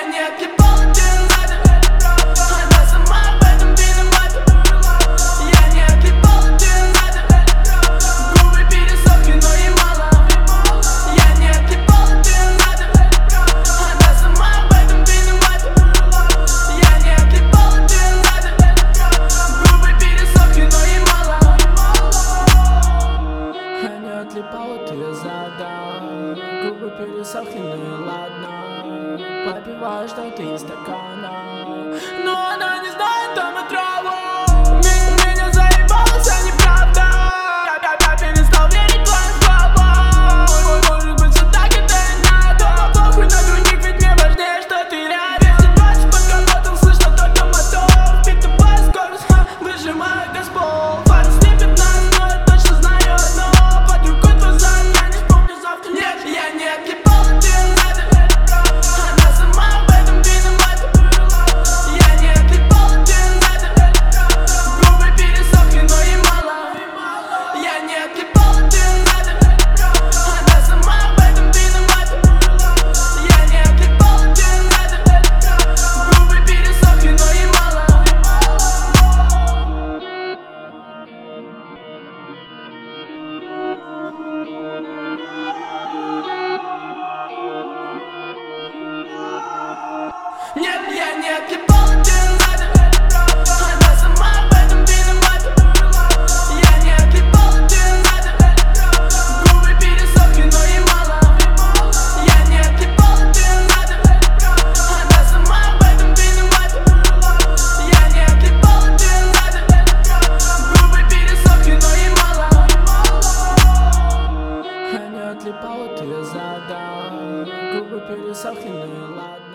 не отлипала, ты надо, она сама в этом виновата. Я не отлипала, ты надо, губы пересохли, но ей мало. Я не отлипала, ты надо, она сама в этом виновата. Я не отлипала, ты надо, губы пересохли, но ей мало. Я не отлипала, ты задал, губы пересохли, ну и ладно. Попиваю что-то из стакана, но она не знает там отраву. Меня заебалась, а неправда. Я перестал верить в твои слова. Может быть, все так это и надо. Похуй на других, ведь мне важнее, что ты рядом. 220 под капотом, слышно только мотор. Питовая скорость, выжимаю газпол. Фары слепят нас, но я точно знаю одно. Под рукой твой зад, я не вспомню завтра. Нет, я не отлипала, ты надо, она сама в этом виновата. Я не отлипала, ты надо, губы пересохли, но ей мало. Я не отлипала, ты надо, она сама в этом виновата. Я не отлипала, ты надо, губы пересохли, но ей мало. Нет, я не отлипала, ты надо, она сама в этом виновата. Я не отлипала, ты надо, губы пересохли, но ей мало. Я не отлипала, ты надо, она сама в этом виновата. Я не отлипала, ты надо, губы пересохли, но ей мало. Я не отлипала, ты задал, губы пересохли, ну и ладно.